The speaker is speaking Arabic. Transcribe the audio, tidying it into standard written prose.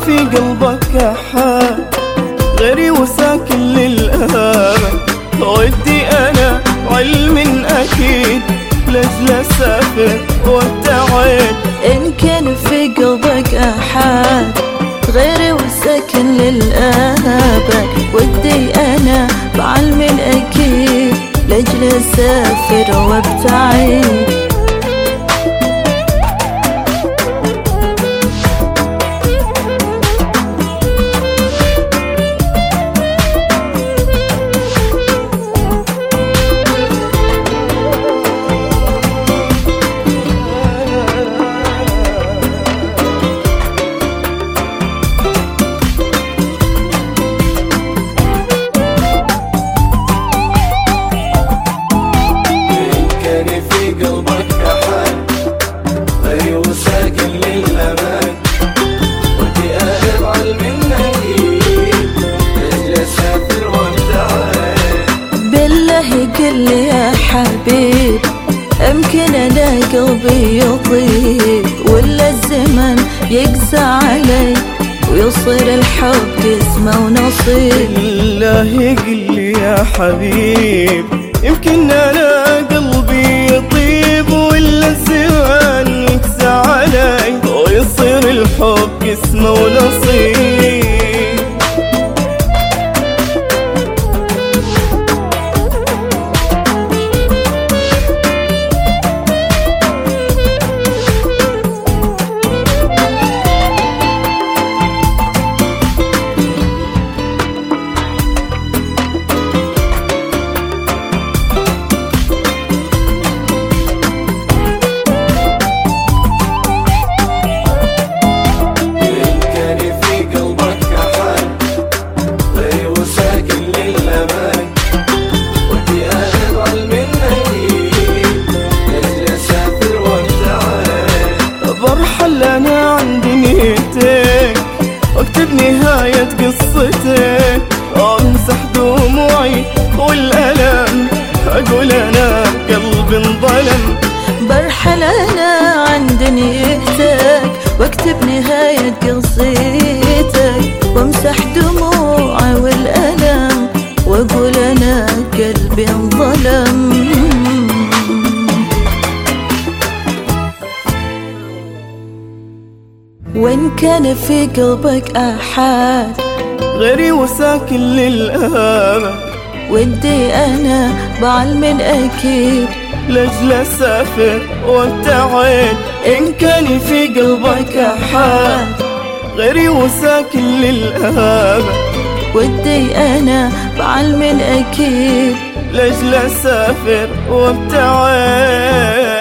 في قلبك أحد غيري وساكن للأبد، ودي أنا علم أكيد لأجل أسافر وابتعد. إن كان في قلبك أحد غيري وساكن للأبد، ودي أنا بعلم أكيد لأجل أسافر وابتعد. قل لي يا حبيب يمكن انا قلبي يطيب، ولا الزمن يقسى علي ويصير الحب قسمه ونصيب. بالله قل لي يا حبيب يمكن انا قلبي يطيب، ولا الزمن يقسى علي ويصير الحب قسمه ونصيب. برحل أنا عند نيتك واكتب نهاية قصتك، أمسح دموعي والألم أقول أنا قلبي انظلم. برحل أنا عند نيتك واكتب نهاية قصتك، وامسح دموعي والألم وأقول أنا قلبي انظلم. وإن كان في قلبك أحد غيري وساكن للأبد، ودي أنا بعلم أكيد لأجل أسافر وابتعد. إن كان في قلبك أحد غيري وساكن للأبد، ودي أنا بعلم أكيد لأجل أسافر وابتعد.